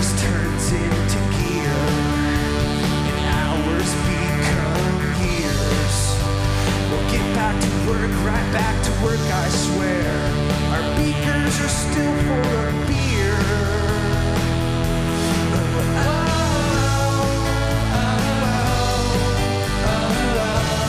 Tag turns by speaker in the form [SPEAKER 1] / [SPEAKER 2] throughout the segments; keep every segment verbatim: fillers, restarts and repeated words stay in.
[SPEAKER 1] turns into gear, and hours become years. We'll get back to work, right back to work, I swear. Our beakers are still full of beer. Oh, oh, oh, oh, oh,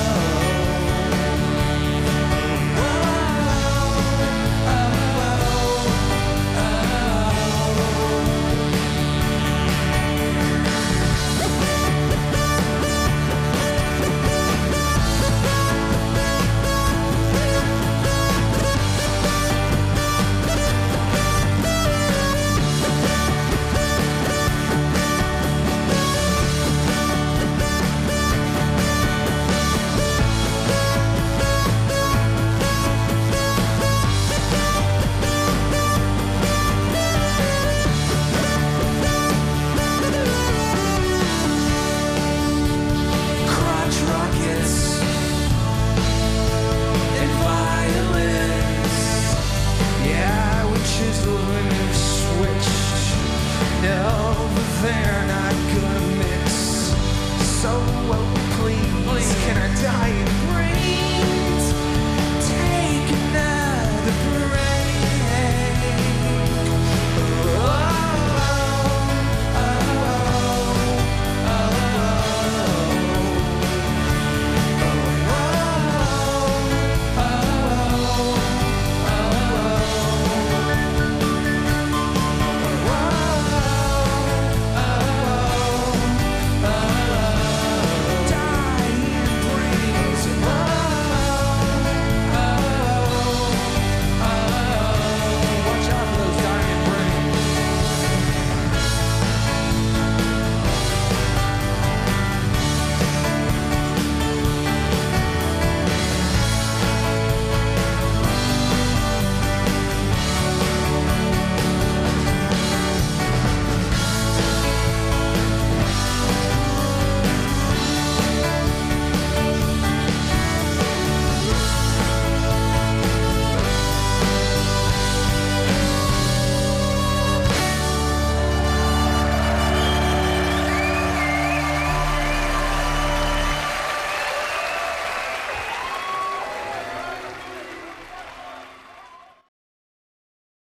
[SPEAKER 1] they're not gonna mix. So, oh, please, please, can I die in